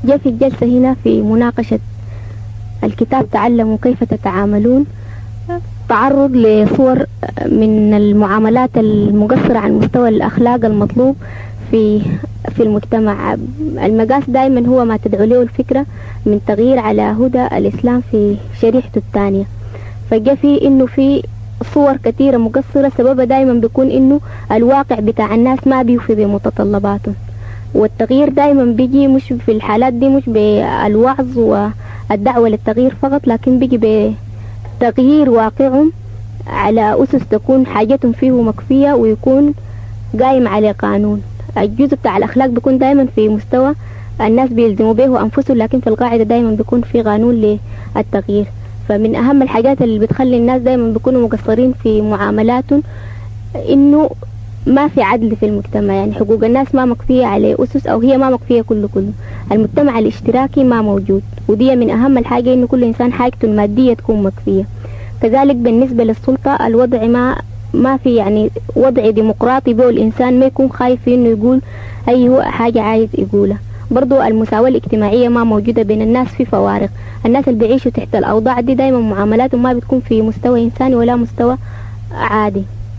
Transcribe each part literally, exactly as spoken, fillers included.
جاء في الجلسة هنا في مناقشة الكتاب تعلموا كيف تتعاملون تعرض لصور من المعاملات المقصرة عن مستوى الأخلاق المطلوب في في المجتمع. المقاس دائما هو ما تدعو له الفكرة من تغيير على هدى الإسلام في شريحته الثانية. فجاء في إنه في صور كثيرة مقصرة سببها دائما بيكون إنه الواقع بتاع الناس ما بيوفي بمتطلباتهم، والتغيير دائما بيجي مش في الحالات دي مش بالوعظ والدعوة للتغيير فقط، لكن بيجي بتغيير واقعهم على أسس تكون حاجتهم فيه مكفية ويكون قائم على قانون. الجزء بتاع الأخلاق بيكون دائما في مستوى الناس بيلزموا به أنفسهم، لكن في القاعدة دائما بيكون في قانون للتغيير. فمن أهم الحاجات اللي بتخلي الناس دائما بيكونوا مقصرين في معاملاتهم إنه ما في عدل في المجتمع، يعني حقوق الناس ما مكفية على أسس أو هي ما مكفية كله كله. المجتمع الاشتراكي ما موجود، ودي من أهم الحاجة إنه كل إنسان حاجته المادية تكون مكفية. كذلك بالنسبة للسلطة الوضع ما ما في يعني وضع ديمقراطي به الإنسان ما يكون خايف إنه يقول أي هو حاجة عايز يقولها. برضو المساواة الاجتماعية ما موجودة بين الناس، في فوارق. الناس اللي بيعيشوا تحت الأوضاع دي دايما معاملاتهم ما بتكون في مستوى إنساني ولا مستوى عادي.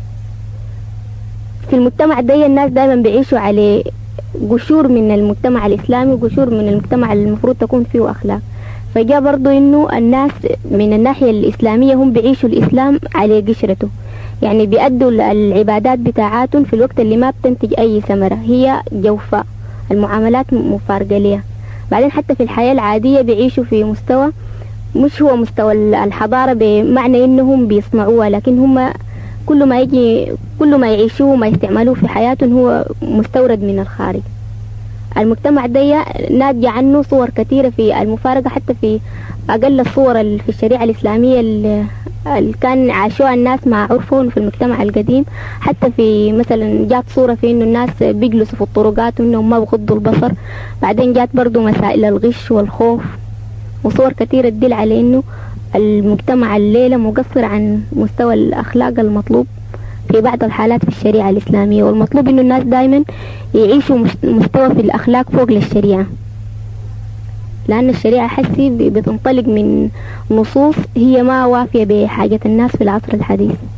في المجتمع ده الناس دايما بيعيشوا على قشور من المجتمع الإسلامي وقشور من المجتمع اللي المفروض تكون فيه أخلاق. فجاء برضو إنه الناس من الناحية الإسلامية هم بيعيشوا الإسلام على قشرته، يعني بيأدوا العبادات بتاعاتهم في الوقت اللي ما بتنتج أي ثمرة، هي جوفاء، المعاملات مفارقة ليها. بعدين حتى في الحياة العادية بيعيشوا في مستوى مش هو مستوى الحضارة بمعنى إنهم بيصنعوها، لكن هم كل ما يجي كل ما يعيشوه وما يستعملوه في حياتهم هو مستورد من الخارج. المجتمع ده ناتج عنه صور كثيرة في المفارقة، حتى في أقل الصور في الشريعة الإسلامية اللي كان عاشوها الناس مع عرفهم في المجتمع القديم. حتى في مثلا جات صورة في إنه الناس بيجلسوا في الطرقات وإنهم ما بغضوا البصر. بعدين جات برضو مسائل الغش والخوف وصور كثيرة تدل على إنه المجتمع الليلة مقصر عن مستوى الأخلاق المطلوب في بعض الحالات في الشريعة الإسلامية. والمطلوب إنه الناس دائما يعيشوا مستوى في الأخلاق فوق للشريعة، لأن الشريعة حسي بتنطلق من نصوص هي ما وافية بحاجة الناس في العصر الحديث.